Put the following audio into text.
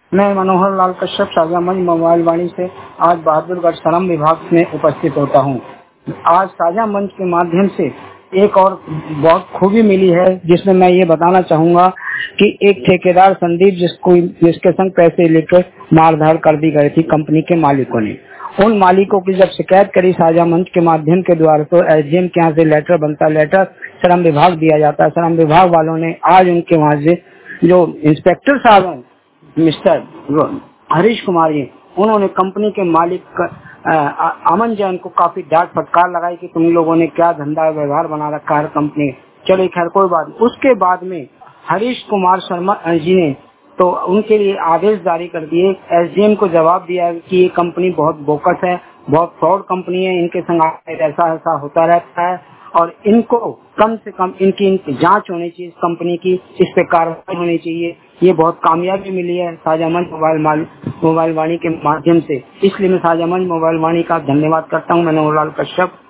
मैं मनोहर लाल कश्यप साझा मंच मोबाइल वाणी से आज बहादुरगढ़ श्रम विभाग में उपस्थित होता हूं। आज साझा मंच के माध्यम से एक और बहुत खूबी मिली है, जिसमें मैं ये बताना चाहूंगा कि एक ठेकेदार संदीप जिसके संग पैसे लेकर मारधाड़ कर दी गई थी कंपनी के मालिकों ने। उन मालिकों की जब शिकायत करी साझा मंच के माध्यम के द्वारा, तो एसडीएम के यहाँ से लेटर बनता, लेटर श्रम विभाग दिया जाता है। श्रम विभाग वालों ने आज उनके वहाँ से जो इंस्पेक्टर साहब हैं मिस्टर हरीश कुमार जी, उन्होंने कंपनी के मालिक अमन जैन को काफी डांट फटकार लगाई कि तुम लोगों ने क्या धंधा व्यवहार बना रखा है कंपनी। चलो खैर कोई बात नहीं। उसके बाद में हरीश कुमार शर्मा जी ने तो उनके लिए आदेश जारी कर दिए, एसडीएम को जवाब दिया कि ये कंपनी बहुत बोकस है, बहुत फ्रॉड कंपनी है, इनके संग ऐसा ऐसा होता रहता है और इनको कम से कम इनकी जांच होनी चाहिए, इस कंपनी की इस पे कार्रवाई होनी चाहिए। ये बहुत कामयाबी मिली है साझा मंच मोबाइल वाणी के माध्यम से, इसलिए मैं साझा मंच मोबाइल वाणी का धन्यवाद करता हूँ। मैं मनोहर लाल कश्यप।